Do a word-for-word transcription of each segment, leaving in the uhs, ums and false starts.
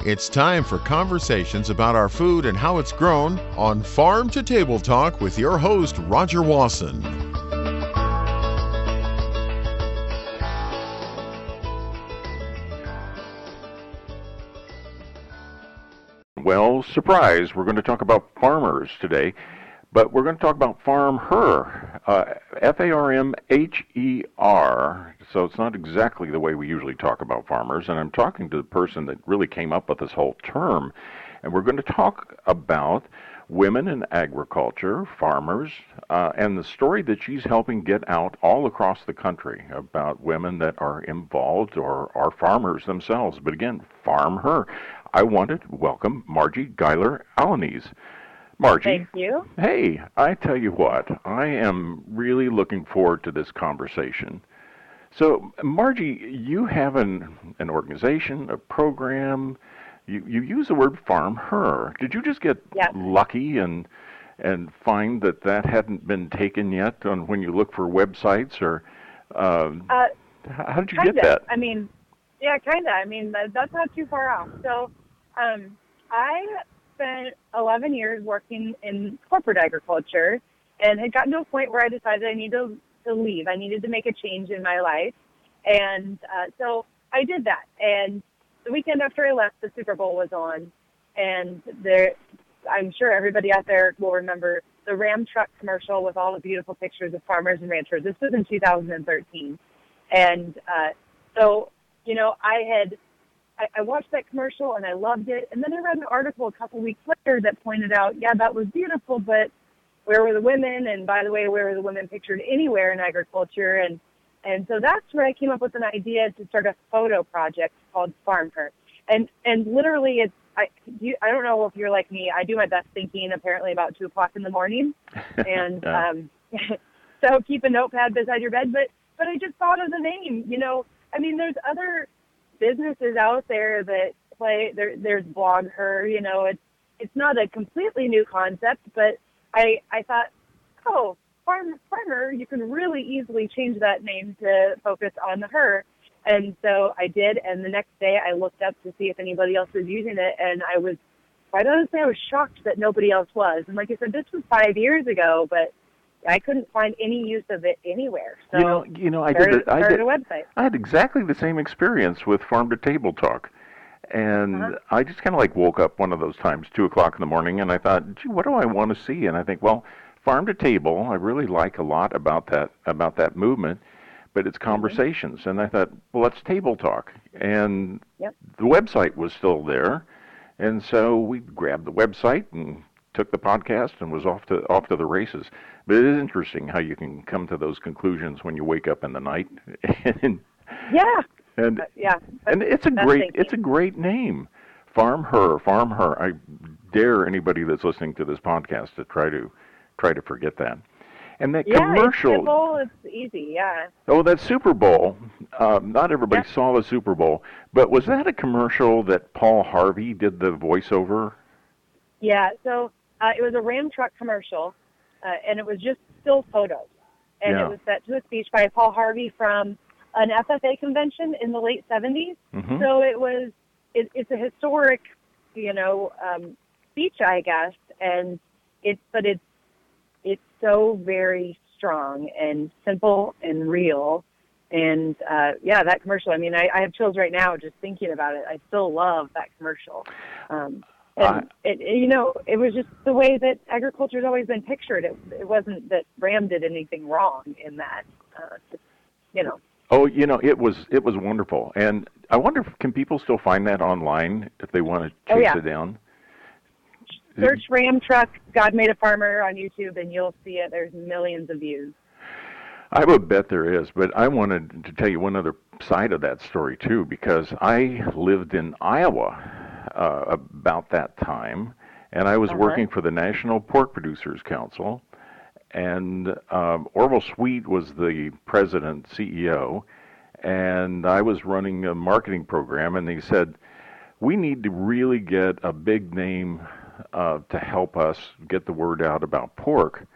It's time for conversations about our food and how it's grown on Farm to Table Talk with your host, Roger Wasson. Well, surprise, we're going to talk about farmers today, but we're going to talk about Farm Her, uh, F A R M H E R, so it's not exactly the way we usually talk about farmers, and I'm talking to the person that really came up with this whole term, and we're going to talk about women in agriculture, farmers, uh, and the story that she's helping get out all across the country about women that are involved or are farmers themselves, but again, Farm Her. I wanted to welcome Margie Geiler-Alaniz. Margie. Thank you. Hey, I tell you what, I am really looking forward to this conversation. So, Margie, you have an, an organization, a program. You, you use the word Farm Her. Did you just get Yes. lucky and and find that that hadn't been taken yet on when you look for websites, or um, Uh, how did you kinda. get that? I mean, yeah, kind of. I mean, that, that's not too far off. So, um, I spent eleven years working in corporate agriculture and had gotten to a point where I decided I needed to, to leave. I needed to make a change in my life. And uh, so I did that. And the weekend after I left, the Super Bowl was on. And there, I'm sure everybody out there will remember the Ram truck commercial with all the beautiful pictures of farmers and ranchers. This was in two thousand thirteen. And uh, so, you know, I had I, I watched that commercial and I loved it. And then I read an article a couple weeks later that pointed out, yeah, that was beautiful, but where were the women? And by the way, where were the women pictured anywhere in agriculture? And and so that's where I came up with an idea to start a photo project called Farm Her. And and literally, it's I you, I don't know if you're like me. I do my best thinking apparently about two o'clock in the morning, and Yeah. um, so keep a notepad beside your bed. But but I just thought of the name. You know, I mean, there's other businesses out there that play. There, there's Blog Her. You know, it's it's not a completely new concept, but I I thought, oh, farm farmer, you can really easily change that name to focus on the her. And so I did, and the next day I looked up to see if anybody else was using it, and I was, quite honestly, I was shocked that nobody else was. And like I said, this was five years ago, but I couldn't find any use of it anywhere. So you know, you know, I started, did. The, I started did. a website. I had exactly the same experience with Farm to Table Talk, and Uh-huh. I just kind of like woke up one of those times, two o'clock in the morning, and I thought, gee, what do I want to see? And I think, well, Farm to Table, I really like a lot about that about that movement, but it's conversations, mm-hmm. and I thought, well, let's table talk, and Yep. the website was still there, and so we grabbed the website and took the podcast and was off to off to the races. But it is interesting how you can come to those conclusions when you wake up in the night. and, Yeah. and Uh, yeah. and it's a That's great thinking. it's a great name, Farm Her, Farm Her. I dare anybody that's listening to this podcast to try to try to forget that. And that Yeah, commercial. it's simple, it's easy, yeah. Oh, that Super Bowl. Um, not everybody Yeah. saw the Super Bowl, but was that a commercial that Paul Harvey did the voiceover? Yeah, so uh, it was a Ram truck commercial, uh, and it was just still photos. And Yeah. it was set to a speech by Paul Harvey from an F F A convention in the late seventies. Mm-hmm. So it was, it, it's a historic, you know, um, speech, I guess, and it's, but it's, it's so very strong and simple and real. And, uh, yeah, that commercial, I mean, I, I have chills right now just thinking about it. I still love that commercial. Um, and, it, it, you know, it was just the way that agriculture has always been pictured. It, it wasn't that Ram did anything wrong in that, uh, just, you know. Oh, you know, it was it was wonderful. And I wonder, if, can people still find that online if they want to chase Oh, yeah. it down? Search Ram Truck, God Made a Farmer on YouTube, and you'll see it. There's millions of views. I would bet there is, but I wanted to tell you one other side of that story, too, because I lived in Iowa uh, about that time, and I was Uh-huh. working for the National Pork Producers Council, and um, Orville Sweet was the president, C E O, and I was running a marketing program, and they said, we need to really get a big name uh, to help us get the word out about pork,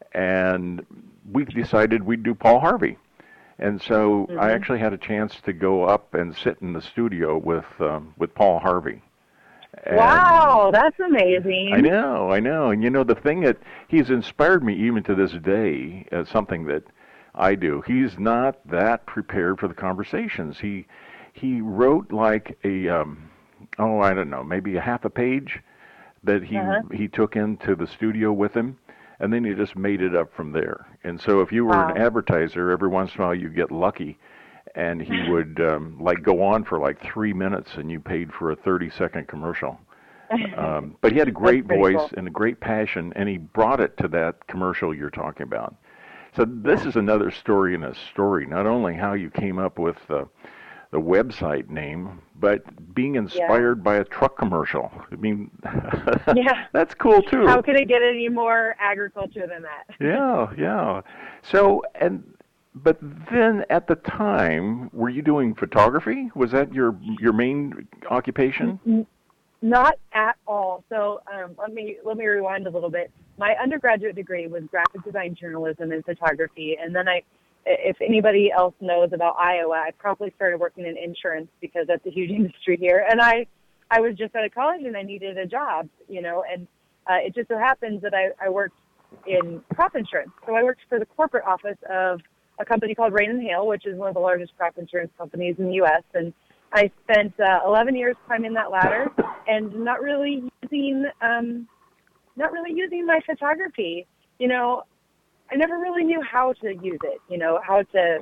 and we decided we'd do Paul Harvey. And so Mm-hmm. I actually had a chance to go up and sit in the studio with um, with Paul Harvey. And wow, that's amazing. I know, I know. And you know, the thing that he's inspired me even to this day as something that I do. He's not that prepared for the conversations. He he wrote like a um, oh, I don't know, maybe a half a page that he Uh-huh. he took into the studio with him, and then he just made it up from there. And so if you were Wow. an advertiser, every once in a while you get lucky, and he would um, like go on for like three minutes, and you paid for a thirty second commercial. Um, but he had a great pretty voice cool. and a great passion, and he brought it to that commercial you're talking about. So this is another story in a story. Not only how you came up with the the website name, but being inspired by a truck commercial. I mean, Yeah. that's cool too. How could it get any more agriculture than that? Yeah, yeah. So and but then at the time, were you doing photography? Was that your your main occupation? N- Not at all. So um, let me let me rewind a little bit. My undergraduate degree was graphic design, journalism, and photography, and then I, if anybody else knows about Iowa, I probably started working in insurance because that's a huge industry here. And I, I was just out of college and I needed a job, you know, and uh, it just so happens that I, I worked in crop insurance. So I worked for the corporate office of a company called Rain and Hail, which is one of the largest crop insurance companies in the U S, and I spent uh, eleven years climbing that ladder and not really using, um, not really using my photography. You know, I never really knew how to use it. You know, how to.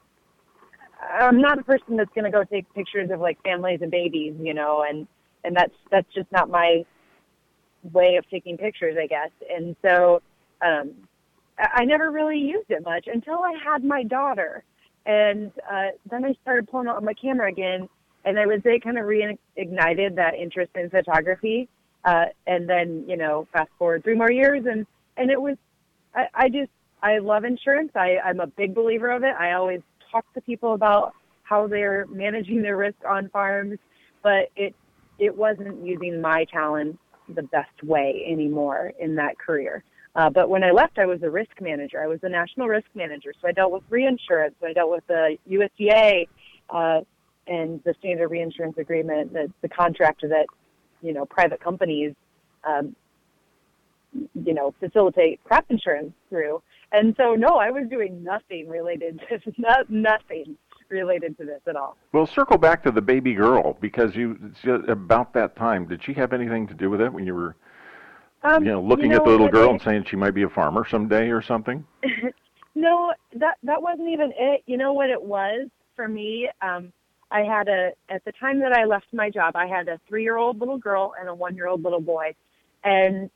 I'm not a person that's going to go take pictures of like families and babies. You know, and and that's that's just not my way of taking pictures, I guess. And so um, I, I never really used it much until I had my daughter, and uh, then I started pulling out my camera again. And I would say it kind of reignited that interest in photography. Uh, and then, you know, fast forward three more years, and, and it was, I, I just, I love insurance. I, I'm a big believer of it. I always talk to people about how they're managing their risk on farms, but it, it wasn't using my talent the best way anymore in that career. Uh, but when I left, I was a risk manager. I was a national risk manager. So I dealt with reinsurance. I dealt with the U S D A, uh, and the standard reinsurance agreement, the, the contract that, you know, private companies, um, you know, facilitate crop insurance through. And so, no, I was doing nothing related to not, nothing related to this at all. Well, circle back to the baby girl, because you about that time, did she have anything to do with it when you were, Um, you know, looking you know, at the little girl it, and saying she might be a farmer someday or something? No, that that wasn't even it. You know what it was for me? Um, I had a, at the time that I left my job, I had a three-year-old little girl and a one-year-old little boy. And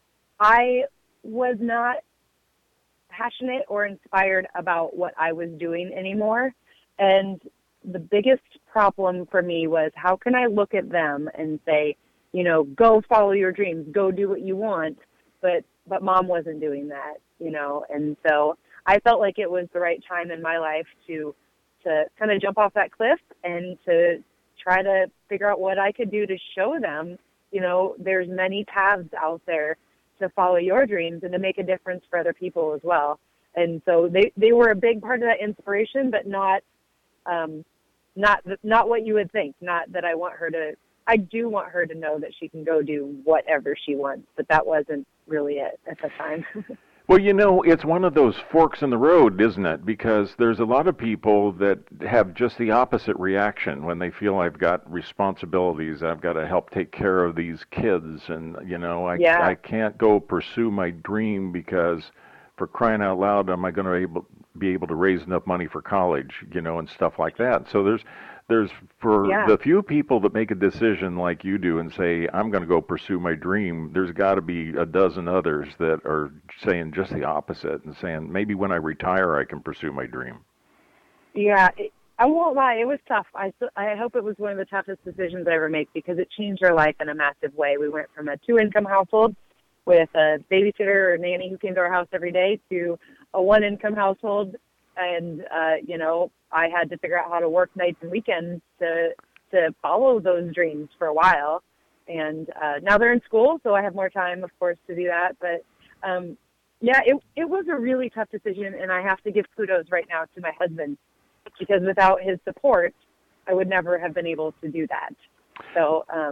I was not passionate or inspired about what I was doing anymore. And the biggest problem for me was, how can I look at them and say, you know, go follow your dreams, go do what you want. But, but mom wasn't doing that, you know. And so I felt like it was the right time in my life to to kind of jump off that cliff and to try to figure out what I could do to show them, you know, there's many paths out there to follow your dreams and to make a difference for other people as well. And so they, they were a big part of that inspiration, but not, um, not, not what you would think. Not that I want her to, I do want her to know that she can go do whatever she wants, but that wasn't really it at the time. Well, you know, it's one of those forks in the road, isn't it? Because there's a lot of people that have just the opposite reaction when they feel I've got responsibilities, I've got to help take care of these kids, and, you know, I, Yeah. I can't go pursue my dream because, for crying out loud, am I going to able, be able to raise enough money for college, you know, and stuff like that. So there's there's for Yeah. the few people that make a decision like you do and say, I'm going to go pursue my dream, there's got to be a dozen others that are saying just the opposite and saying, maybe when I retire, I can pursue my dream. Yeah, it, I won't lie, it was tough. I, I hope it was one of the toughest decisions I ever made because it changed our life in a massive way. We went from a two-income household with a babysitter or nanny who came to our house every day to a one-income household. And, uh, you know, I had to figure out how to work nights and weekends to to follow those dreams for a while. And uh, now they're in school, so I have more time, of course, to do that. But, um, yeah, it it was a really tough decision, and I have to give kudos right now to my husband because without his support, I would never have been able to do that. So, um,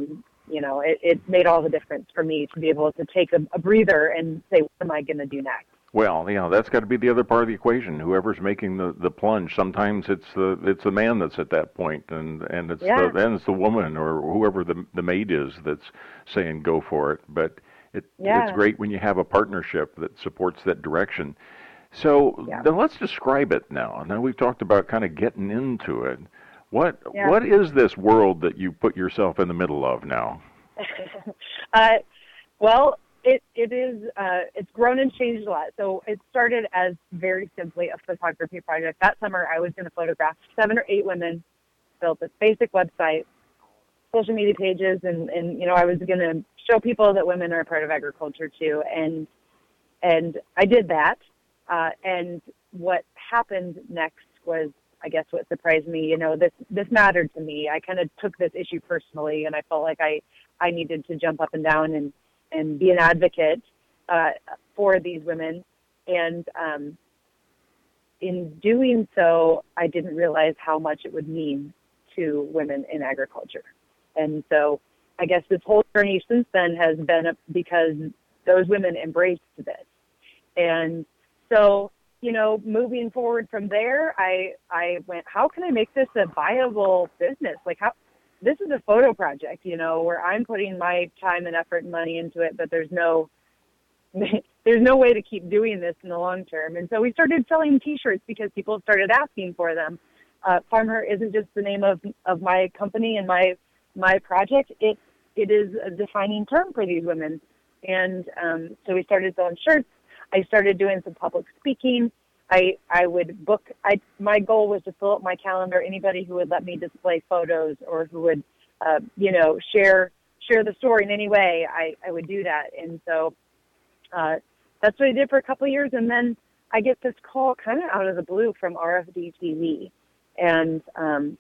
you know, it, it made all the difference for me to be able to take a, a breather and say, what am I going to do next? Well, you know, that's got to be the other part of the equation. Whoever's making the, the plunge, sometimes it's the it's the man that's at that point, and and it's Yeah. the and it's the woman or whoever the the maid is that's saying go for it. But it Yeah. it's great when you have a partnership that supports that direction. So Yeah. then let's describe it now. Now we've talked about kind of getting into it. What Yeah. what is this world that you put yourself in the middle of now? uh, well, it it is uh, it's grown and changed a lot. So it started as very simply a photography project. That summer, I was going to photograph seven or eight women, built this basic website, social media pages, and, and you know I was going to show people that women are a part of agriculture too. And and I did that. Uh, and what happened next was, I guess, what surprised me. You know, this this mattered to me. I kind of took this issue personally, and I felt like I I needed to jump up and down and and be an advocate uh, for these women. And um, in doing so, I didn't realize how much it would mean to women in agriculture. And so I guess this whole journey since then has been because those women embraced this. And so, you know, moving forward from there, I I went, how can I make this a viable business? Like, how this is a photo project, you know, where I'm putting my time and effort and money into it, but there's no there's no way to keep doing this in the long term. And so we started selling T-shirts because people started asking for them. Uh, Farm Her isn't just the name of, of my company and my my project. It it is a defining term for these women. And um, so we started selling shirts. I started doing some public speaking. I I would book. I my goal was to fill up my calendar. Anybody who would let me display photos or who would, uh, you know, share share the story in any way, I, I would do that. And so uh, that's what I did for a couple of years. And then I get this call kind of out of the blue from R F D T V, and um,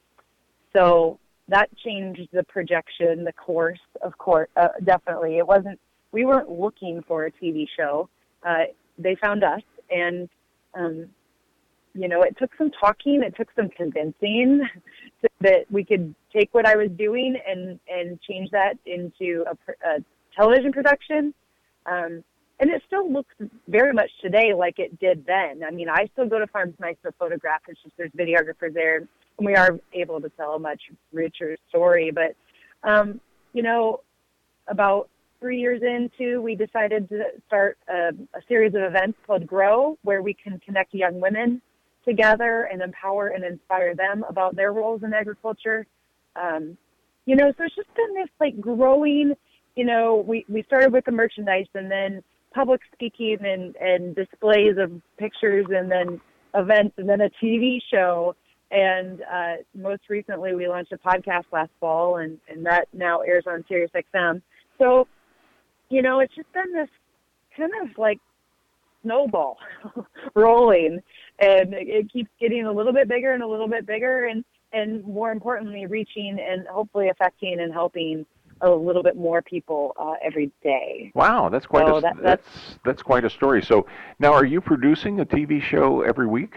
so that changed the projection, the course. Of course, uh, definitely, it wasn't. We weren't looking for a T V show. Uh, they found us, and um, you know, it took some talking, it took some convincing to, that we could take what I was doing and, and change that into a, a television production. Um, and it still looks very much today like it did then. I mean, I still go to Farms Nice to photograph. It's just there's videographers there, and we are able to tell a much richer story. But, um, you know, about three years into, we decided to start a, a series of events called Grow, where we can connect young women together and empower and inspire them about their roles in agriculture. Um, you know, so it's just been this like growing, you know, we, we started with the merchandise and then public speaking and, and displays of pictures and then events and then a T V show. And uh, most recently we launched a podcast last fall, and, and that now airs on Sirius X M. So, you know, it's just been this kind of like snowball rolling, and it keeps getting a little bit bigger and a little bit bigger, and, and more importantly, reaching and hopefully affecting and helping a little bit more people uh, every day. Wow, that's quite so a that, that's that's that's quite a story. So now, are you producing a T V show every week?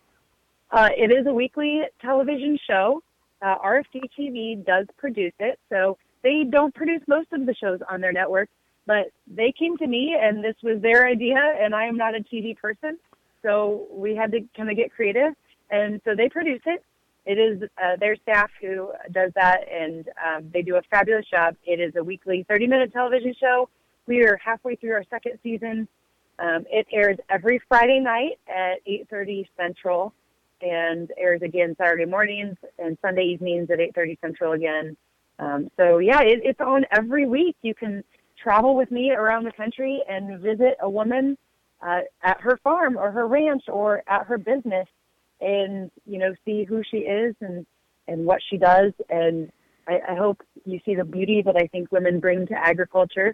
uh, it is a weekly television show. Uh, R F D T V does produce it, so they don't produce most of the shows on their network. But they came to me, and this was their idea, and I am not a T V person, so we had to kind of get creative. And so they produce it. It is uh, their staff who does that, and um, they do a fabulous job. It is a weekly thirty-minute television show. We are halfway through our second season. Um, it airs every Friday night at eight thirty Central, and airs again Saturday mornings and Sunday evenings at eight thirty Central again. Um, so, yeah, it, it's on every week. You can travel with me around the country and visit a woman uh, at her farm or her ranch or at her business, and, you know, see who she is and, and what she does. And I, I hope you see the beauty that I think women bring to agriculture.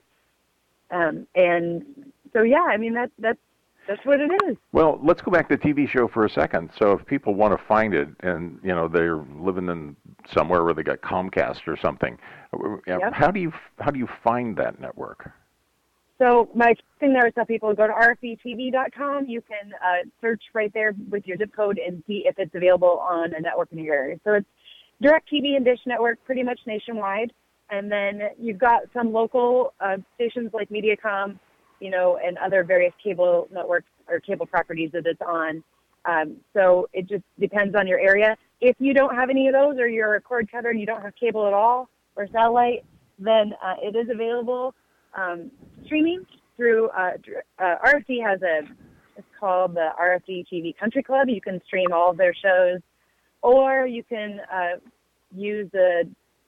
Um, and so, yeah, I mean, that, that's, that's what it is. Well, let's go back to the T V show for a second. So if people want to find it and, you know, they're living in somewhere where they got Comcast or something, Yep. how do you how do you find that network? So my thing there is that people go to R F D T V dot com. You can uh, search right there with your zip code and see if it's available on a network in your area. So it's DirecTV and Dish Network pretty much nationwide. And then you've got some local uh, stations like Mediacom, you know, and other various cable networks or cable properties that it's on. Um, so it just depends on your area. If you don't have any of those, or you're a cord cutter and you don't have cable at all or satellite, then uh, it is available um, streaming through uh, uh, R F D has a, it's called the R F D T V Country Club. You can stream all of their shows, or you can uh, use the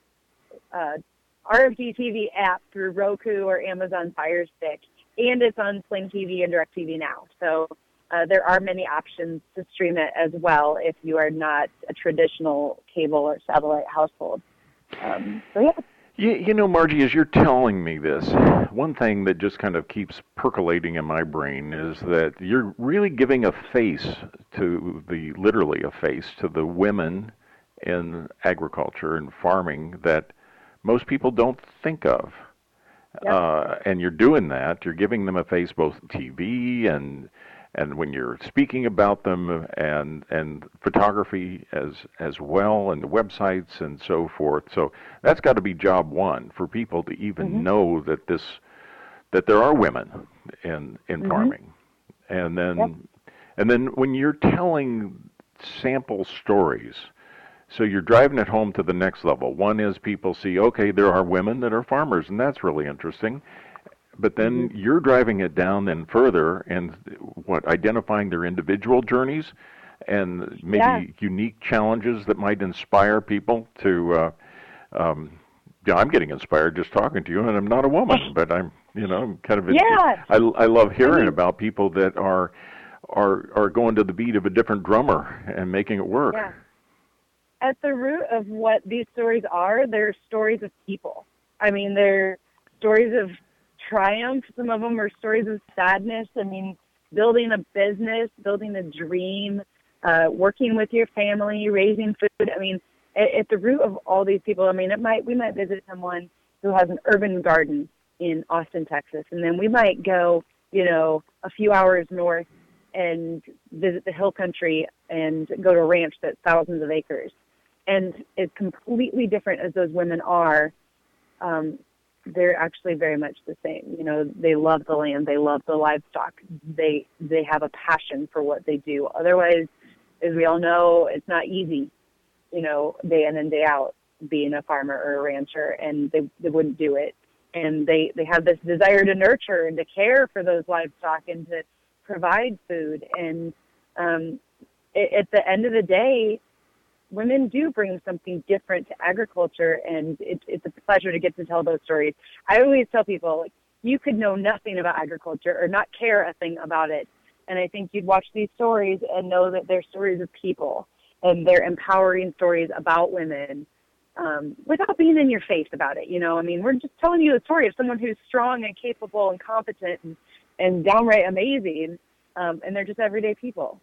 uh, R F D T V app through Roku or Amazon Fire Stick, and it's on Sling T V and DirecTV Now. So uh, there are many options to stream it as well if you are not a traditional cable or satellite household. Um, so yeah. You, you know, Margie, as you're telling me this, one thing that just kind of keeps percolating in my brain is that you're really giving a face to the, literally a face to the women in agriculture and farming that most people don't think of. Yep. Uh, and you're doing that. You're giving them a face both on T V and and when you're speaking about them, and and photography as as well, and the websites and so forth. So that's got to be job one for people to even mm-hmm. know that this that there are women in in mm-hmm. farming. And then yep. and then when you're telling sample stories, so you're driving it home to the next level. One is people see, okay, there are women that are farmers, and that's really interesting. But then mm-hmm. you're driving it down then further and what identifying their individual journeys and maybe yeah. unique challenges that might inspire people to. Uh, um, yeah, I'm getting inspired just talking to you, and I'm not a woman, but I'm you know I'm kind of. Yeah. I I love hearing I mean, about people that are are are going to the beat of a different drummer and making it work. Yeah. At the root of what these stories are, they're stories of people. I mean, they're stories of triumph. Some of them are stories of sadness. I mean, building a business, building a dream, uh, working with your family, raising food. I mean, at, at the root of all these people, I mean, it might we might visit someone who has an urban garden in Austin, Texas, and then we might go, you know, a few hours north and visit the hill country and go to a ranch that's thousands of acres. And it's completely different as those women are. Um, they're actually very much the same. You know, they love the land, they love the livestock, they they have a passion for what they do. Otherwise, as we all know, it's not easy, you know, day in and day out being a farmer or a rancher, and they, they wouldn't do it. And they, they have this desire to nurture and to care for those livestock and to provide food. And um, it, at the end of the day, women do bring something different to agriculture, and it, it's a pleasure to get to tell those stories. I always tell people, like, you could know nothing about agriculture or not care a thing about it, and I think you'd watch these stories and know that they're stories of people, and they're empowering stories about women um, without being in your face about it. You know, I mean, we're just telling you the story of someone who's strong and capable and competent and, and downright amazing, um, and they're just everyday people.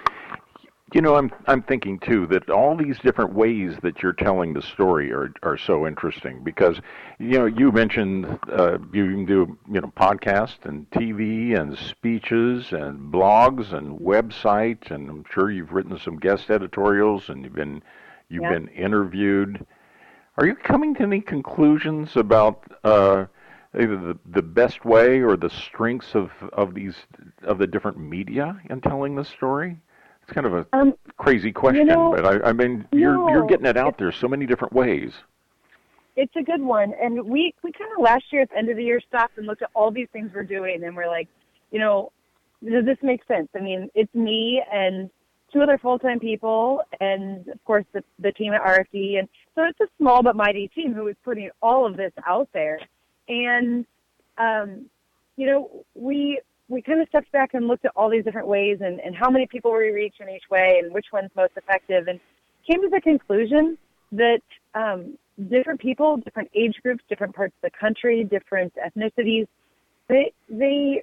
You know, I'm I'm thinking too that all these different ways that you're telling the story are are so interesting because, you know, you mentioned uh, you can do you know podcasts and T V and speeches and blogs and websites, and I'm sure you've written some guest editorials and you've been you've yeah. been interviewed. Are you coming to any conclusions about uh, either the the best way or the strengths of of these of the different media in telling the story? It's kind of a um, crazy question, you know, but I, I mean, you're no, you're getting it out there so many different ways. It's a good one, and we we kind of last year at the end of the year stopped and looked at all these things we're doing, and we're like, you know, does this make sense? I mean, it's me and two other full-time people, and of course the the team at R F D, and so it's a small but mighty team who is putting all of this out there, and um, you know, we. we kind of stepped back and looked at all these different ways and, and how many people we reach in each way and which one's most effective, and came to the conclusion that um, different people, different age groups, different parts of the country, different ethnicities, they, they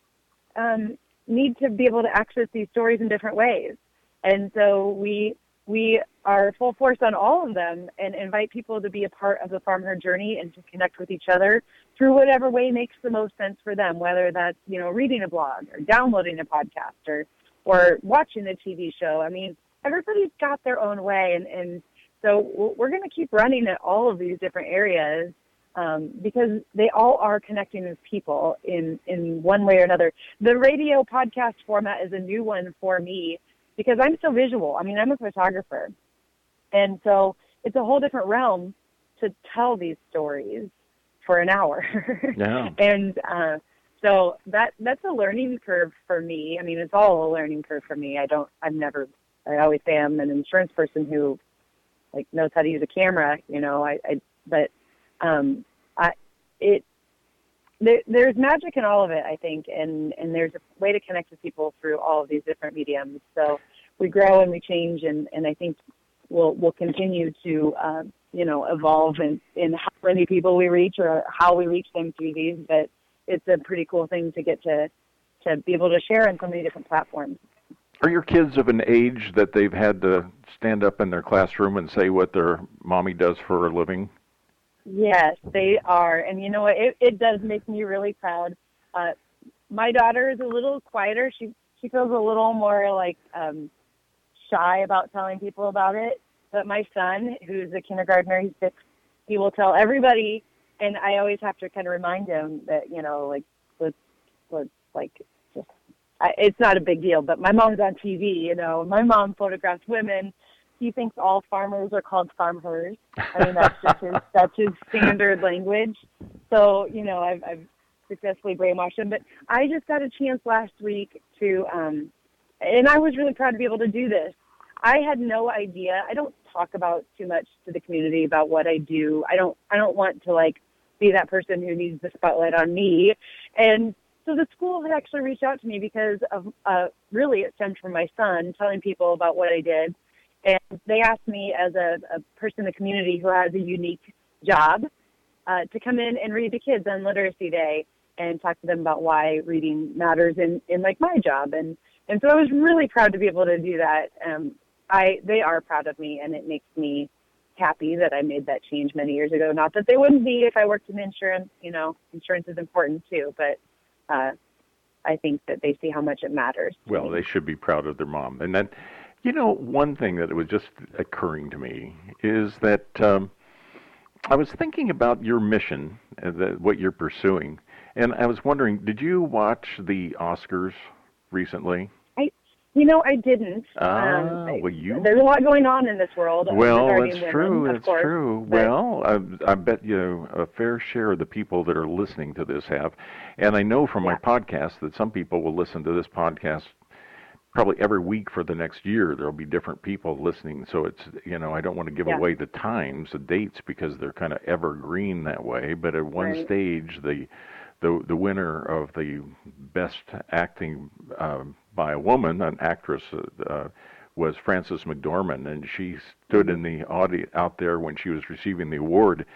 um, need to be able to access these stories in different ways. And so we we are full force on all of them and invite people to be a part of the farm her journey and to connect with each other through whatever way makes the most sense for them, whether that's, you know, reading a blog or downloading a podcast or, or watching a T V show. I mean, everybody's got their own way. And, and so we're going to keep running at all of these different areas um, because they all are connecting with people in, in one way or another. The radio podcast format is a new one for me because I'm so visual. I mean, I'm a photographer. And so it's a whole different realm to tell these stories for an hour. Yeah. And uh, so that that's a learning curve for me. I mean, it's all a learning curve for me. I don't, I've never, I always say I'm an insurance person who like knows how to use a camera, you know, I, I but um, I, it, there, there's magic in all of it, I think. And, and there's a way to connect with people through all of these different mediums. So we grow and we change. And, and I think we'll, we'll continue to, uh, you know, evolve in, in how many people we reach or how we reach them through these. But it's a pretty cool thing to get to, to be able to share on so many different platforms. Are your kids of an age that they've had to stand up in their classroom and say what their mommy does for a living? Yes, they are. And you know what? It, it does make me really proud. Uh, my daughter is a little quieter. She, she feels a little more like um, shy about telling people about it. But my son, who's a kindergartner, he's six, he will tell everybody. And I always have to kind of remind him that, you know, like, let's, let's like, just, I, it's not a big deal, but my mom's on T V, you know, my mom photographs women. He thinks all farmers are called farmers. I mean, that's just his, that's his standard language. So, you know, I've, I've successfully brainwashed him. But I just got a chance last week to, um, and I was really proud to be able to do this. I had no idea. I don't talk about too much to the community about what I do. I don't, I don't want to like be that person who needs the spotlight on me. And so the school had actually reached out to me because of, uh, really it stemmed from my son telling people about what I did. And they asked me as a, a person in the community who has a unique job uh, to come in and read to kids on Literacy Day and talk to them about why reading matters in, in like my job. And, and so I was really proud to be able to do that. Um, I, they are proud of me, and it makes me happy that I made that change many years ago. Not that they wouldn't be if I worked in insurance. You know, insurance is important too, but uh, I think that they see how much it matters. Well, they should be proud of their mom. And then, you know, one thing that was just occurring to me is that um, I was thinking about your mission, uh, the, what you're pursuing, and I was wondering, did you watch the Oscars recently? You know, I didn't. Ah, um, well, you... There's a lot going on in this world. Well, regarding that's women, true. of That's course, true. but... Well, I, I bet you know, a fair share of the people that are listening to this have. And I know from yeah. my podcast that some people will listen to this podcast probably every week for the next year. There'll be different people listening. So it's, you know, I don't want to give yeah. away the times, the dates, because they're kind of evergreen that way. But at one right. stage, the the the winner of the best acting um, by a woman, an actress, uh, was Frances McDormand, and she stood in the audience out there when she was receiving the award,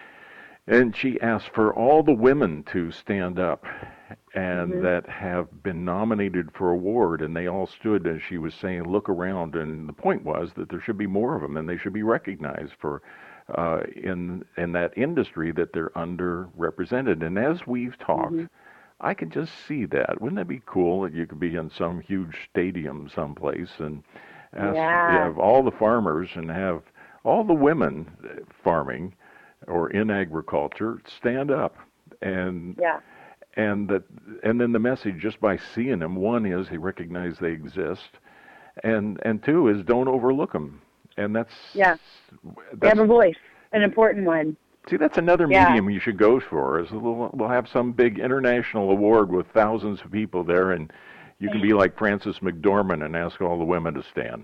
and she asked for all the women to stand up and mm-hmm. that have been nominated for award, and they all stood as she was saying, look around, and the point was that there should be more of them, and they should be recognized for uh, in in that industry that they're underrepresented. And as we've talked, mm-hmm. I can just see that. Wouldn't that be cool that you could be in some huge stadium someplace and ask, yeah. have all the farmers and have all the women farming or in agriculture stand up and yeah. and that and then the message just by seeing them, one is they recognize they exist, and and two is don't overlook them. And that's yeah. That's, they have a voice, an important one. See, that's another yeah. medium you should go for. Is we'll, we'll have some big international award with thousands of people there, and you can be like Frances McDormand and ask all the women to stand.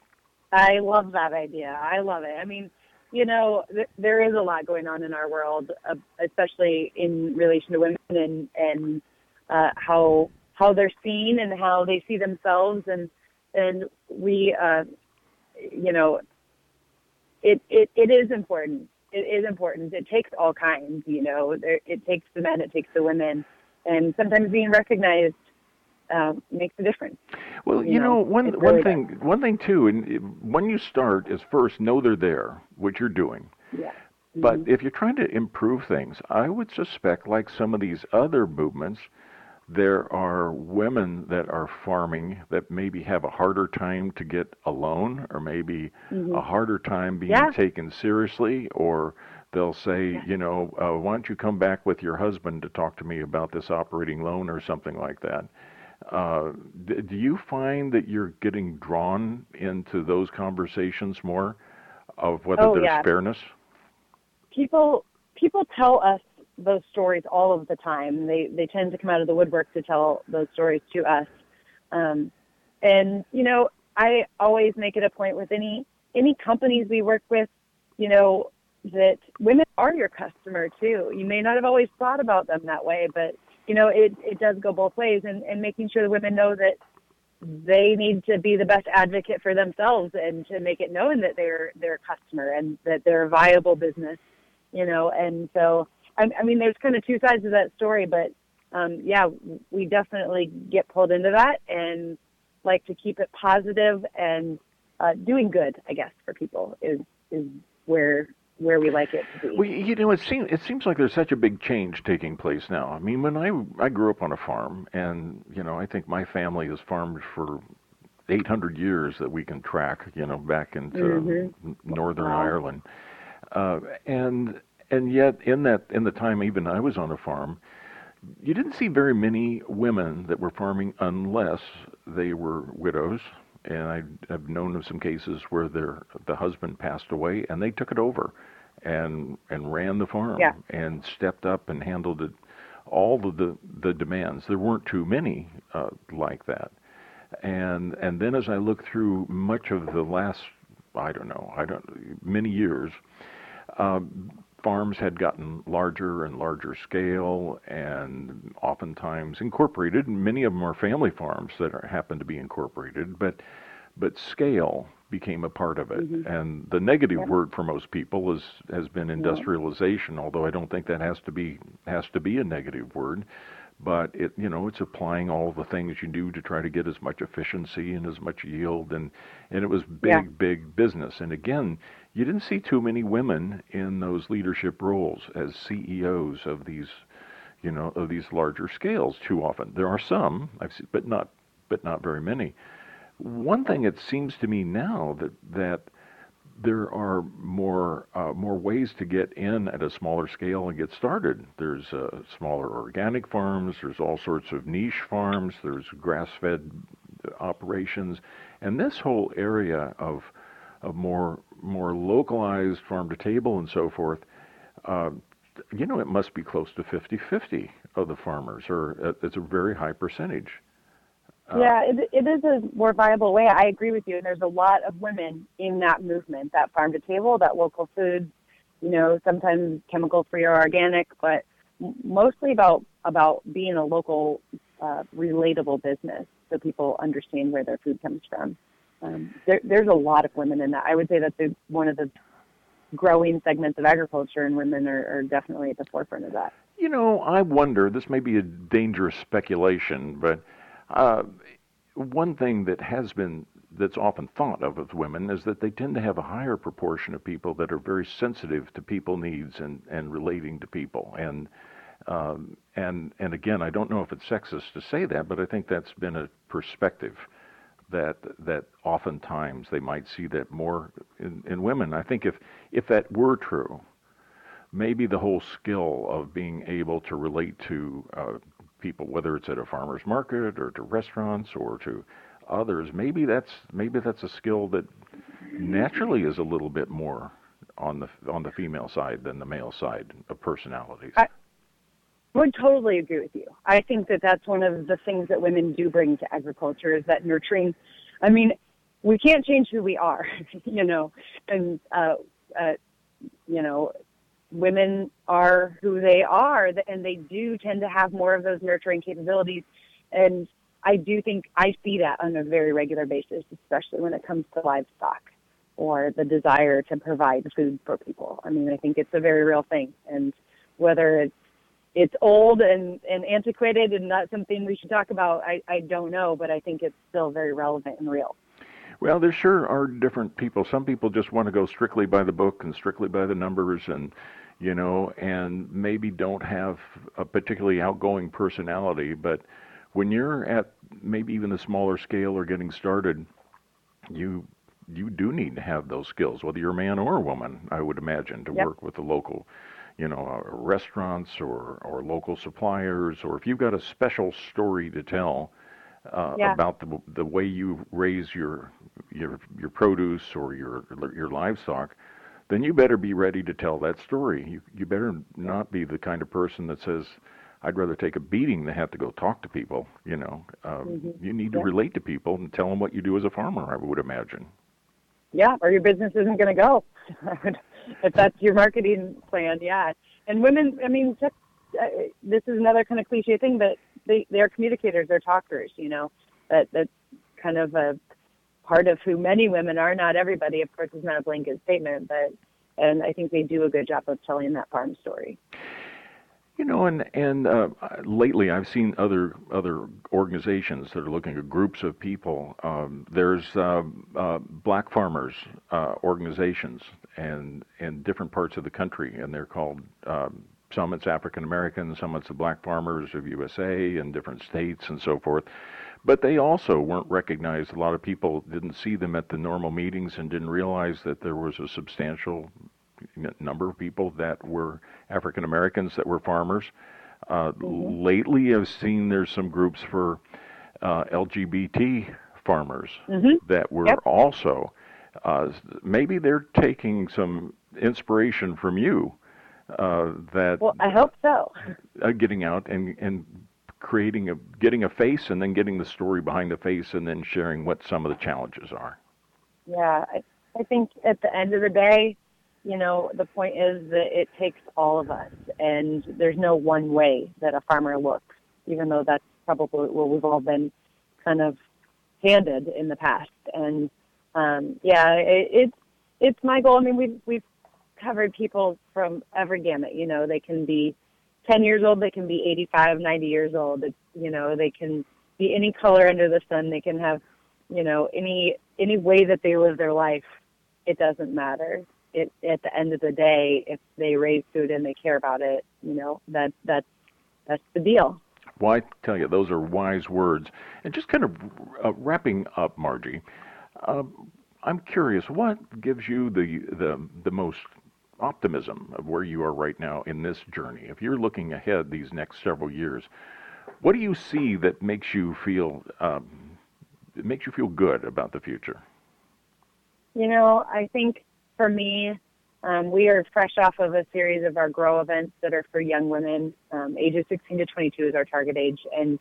I love that idea. I love it. I mean, you know, th- there is a lot going on in our world, uh, especially in relation to women and and uh, how how they're seen and how they see themselves, and and we, uh, you know, it, it it is important. It is important. It takes all kinds, you know. There, it takes the men, it takes the women, and sometimes being recognized um, makes a difference. Well, you, you know, know, one really one thing, does. one thing too, and when you start is first know they're there, what you're doing. Yeah. Mm-hmm. But if you're trying to improve things, I would suspect, like some of these other movements, there are women that are farming that maybe have a harder time to get a loan, or maybe mm-hmm. a harder time being yeah. taken seriously, or they'll say, Yeah. you know, uh, why don't you come back with your husband to talk to me about this operating loan or something like that. Uh, d- do you find that you're getting drawn into those conversations more of whether Oh there's yeah. fairness? People people tell us those stories all of the time. They they tend to come out of the woodwork to tell those stories to us. Um, and you know, I always make it a point with any any companies we work with, you know, that women are your customer too. You may not have always thought about them that way, but you know, it, it does go both ways, and, and making sure the women know that they need to be the best advocate for themselves and to make it known that they're their customer and that they're a viable business, you know. And so, I, I mean, there's kind of two sides of that story, but um, yeah, we definitely get pulled into that and like to keep it positive and uh, doing good, I guess, for people is is where where we like it to be. Well, you know, it seems it seems like there's such a big change taking place now. I mean, when I I grew up on a farm, and you know, I think my family has farmed for eight hundred years that we can track. You know, back into Mm-hmm. Northern Wow. Ireland, uh, and and yet in that in the time even I was on a farm, you didn't see very many women that were farming unless they were widows. And I, I've known of some cases where their the husband passed away, and they took it over, and and ran the farm, Yeah. and stepped up and handled it, all of the the demands. There weren't too many uh, like that, and and then as I look through much of the last, I don't know, I don't many years, uh, farms had gotten larger and larger scale, and oftentimes incorporated. And many of them are family farms that are, happen to be incorporated, but but scale became a part of it. Mm-hmm. And the negative Yeah. word for most people is has been Yeah. industrialization. Although I don't think that has to be has to be a negative word. But it, you know, it's applying all the things you do to try to get as much efficiency and as much yield, and and it was big, Yeah. big business. And again, you didn't see too many women in those leadership roles as C E Os of these, you know, of these larger scales too often. There are some, I've seen, but not, but not very many. One thing it seems to me now that that there are more uh, more ways to get in at a smaller scale and get started. There's uh, smaller organic farms. There's all sorts of niche farms. There's grass-fed operations, and this whole area of of more more localized farm to table and so forth. Uh, you know, it must be close to fifty-fifty of the farmers, or uh, it's a very high percentage. Uh, Yeah, it, it is a more viable way. I agree with you. And there's a lot of women in that movement, that farm to table, that local food, you know, sometimes chemical free or organic, but m- mostly about about being a local, uh, relatable business so people understand where their food comes from. Um, there, there's a lot of women in that. I would say that they're one of the growing segments of agriculture, and women are, are definitely at the forefront of that. You know, I wonder, this may be a dangerous speculation, but uh, one thing that has been, that's often thought of with women is that they tend to have a higher proportion of people that are very sensitive to people needs and, and relating to people. And, um, and, and again, I don't know if it's sexist to say that, but I think that's been a perspective that that oftentimes they might see that more in, in women. I think if if that were true, maybe the whole skill of being able to relate to uh, people, whether it's at a farmer's market or to restaurants or to others, maybe that's maybe that's a skill that naturally is a little bit more on the on the female side than the male side of personalities. I would totally agree with you. I think that that's one of the things that women do bring to agriculture is that nurturing. I mean, we can't change who we are, you know, and, uh, uh, you know, women are who they are, and they do tend to have more of those nurturing capabilities. And I do think I see that on a very regular basis, especially when it comes to livestock or the desire to provide food for people. I mean, I think it's a very real thing. And whether it's it's old and, and antiquated and not something we should talk about, I, I don't know, but I think it's still very relevant and real. Well, there sure are different people. Some people just want to go strictly by the book and strictly by the numbers, and you know, and maybe don't have a particularly outgoing personality. But when you're at maybe even a smaller scale or getting started, you you do need to have those skills, whether you're a man or a woman, I would imagine, to Yep. work with the local, you know, uh, restaurants or, or local suppliers, or if you've got a special story to tell uh, Yeah. about the the way you raise your your your produce or your your livestock, then you better be ready to tell that story. You you better not be the kind of person that says, I'd rather take a beating than have to go talk to people. You know, um, Mm-hmm. you need to Yep. relate to people and tell them what you do as a farmer, I would imagine. Yeah, or your business isn't going to go. If that's your marketing plan, yeah. And women, I mean, just, uh, this is another kind of cliche thing, but they, they're communicators, they're talkers, you know. That That's kind of a part of who many women are. Not everybody, of course, is not a blanket statement, but and I think they do a good job of telling that farm story. You know, and and uh, lately I've seen other other organizations that are looking at groups of people. Um, there's uh, uh, black farmers uh, organizations and in different parts of the country, and they're called um, some it's African American, some it's the Black Farmers of U S A in different states and so forth. But they also weren't recognized. A lot of people didn't see them at the normal meetings and didn't realize that there was a substantial number of people that were African Americans that were farmers. Uh, Mm-hmm. Lately, I've seen there's some groups for uh, L G B T farmers Mm-hmm. that were Yep. also, uh, maybe they're taking some inspiration from you uh, that Well, I hope so. uh, getting out and, and creating a, getting a face and then getting the story behind the face and then sharing what some of the challenges are. Yeah, I, I think at the end of the day, you know, the point is that it takes all of us, and there's no one way that a farmer looks, even though that's probably what we've all been kind of handed in the past. And um, yeah, it, it's it's my goal. I mean, we've we've covered people from every gamut. You know, they can be ten years old, they can be eighty-five, ninety years old. It's, you know, they can be any color under the sun. They can have, you know, any any way that they live their life. It doesn't matter. It, at the end of the day, if they raise food and they care about it, you know, that that's that's the deal. Well, I tell you, those are wise words. And just kind of uh, wrapping up, Margie, uh, I'm curious, what gives you the, the the most optimism of where you are right now in this journey? If you're looking ahead these next several years, what do you see that makes you feel um, it makes you feel good about the future? You know, I think for me, um, we are fresh off of a series of our GROW events that are for young women. Um, ages sixteen to twenty-two is our target age. And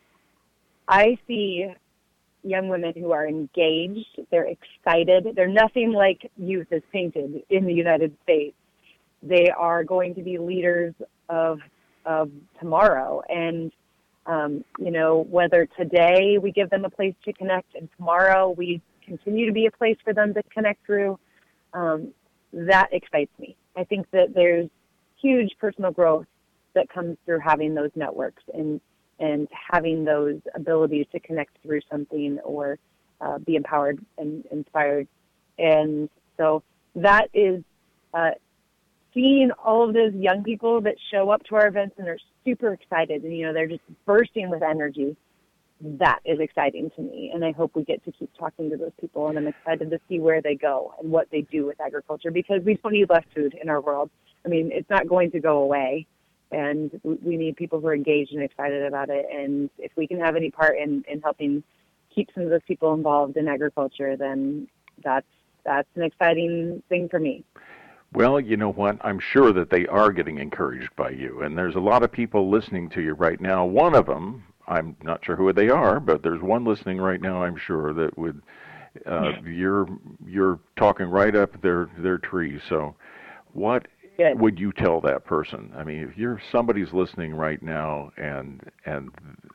I see young women who are engaged, they're excited. They're nothing like youth is painted in the United States. They are going to be leaders of of tomorrow. And, um, you know, whether today we give them a place to connect and tomorrow we continue to be a place for them to connect through, um, that excites me. I think that there's huge personal growth that comes through having those networks and and having those abilities to connect through something or uh, be empowered and inspired. And so that is uh, seeing all of those young people that show up to our events and are super excited and, you know, they're just bursting with energy. That is exciting to me, and I hope we get to keep talking to those people, and I'm excited to see where they go and what they do with agriculture, because we don't need less food in our world. I mean, it's not going to go away, and we need people who are engaged and excited about it, and if we can have any part in, in helping keep some of those people involved in agriculture, then that's that's an exciting thing for me. Well, you know what? I'm sure that they are getting encouraged by you, and there's a lot of people listening to you right now. One of them, I'm not sure who they are, but there's one listening right now, I'm sure, that would uh, you're you're talking right up their their tree. So, what Good. would you tell that person? I mean, if you're somebody's listening right now and and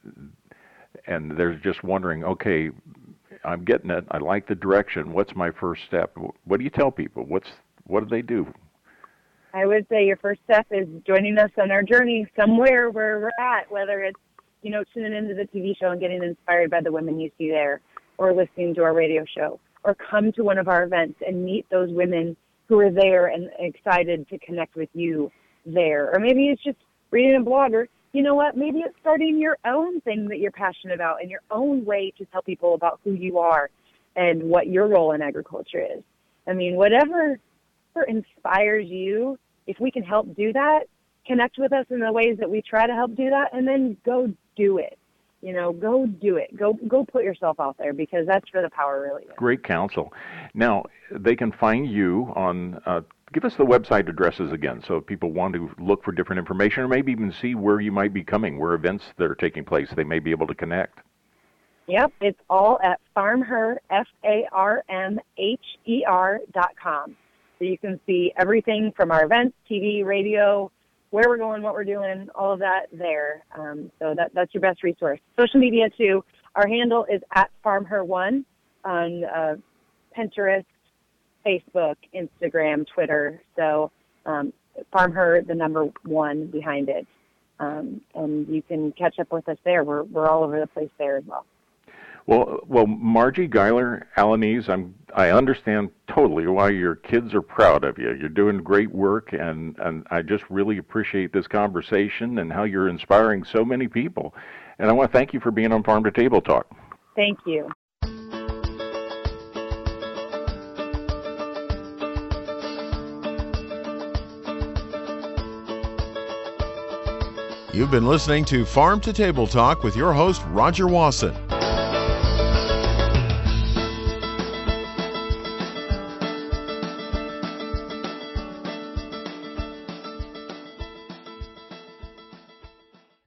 and they're just wondering, okay, I'm getting it. I like the direction. What's my first step? What do you tell people? What's what do they do? I would say your first step is joining us on our journey somewhere where we're at, whether it's, you know, tuning into the T V show and getting inspired by the women you see there, or listening to our radio show, or come to one of our events and meet those women who are there and excited to connect with you there. Or maybe it's just reading a blog, or, you know what, maybe it's starting your own thing that you're passionate about and your own way to tell people about who you are. and what your role in agriculture is. I mean, whatever inspires you, if we can help do that, connect with us in the ways that we try to help do that, and then go do it. You know, go do it. Go go put yourself out there, because that's where the power really is. Great counsel. Now, they can find you on, uh, give us the website addresses again, so if people want to look for different information or maybe even see where you might be coming, where events that are taking place, they may be able to connect. Yep, it's all at FarmHer, F A R M H E R dot com. So you can see everything from our events, T V, radio, where we're going, what we're doing, all of that there. Um, so that that's your best resource. Social media, too. Our handle is at FarmHer one on uh, Pinterest, Facebook, Instagram, Twitter. So um, FarmHer, the number one behind it. Um, and you can catch up with us there. We're, we're all over the place there as well. Well, well, Margie Geiler Alaniz, I'm I understand totally why your kids are proud of you. You're doing great work, and, and I just really appreciate this conversation and how you're inspiring so many people. And I want to thank you for being on Farm to Table Talk. Thank you. You've been listening to Farm to Table Talk with your host, Roger Wasson.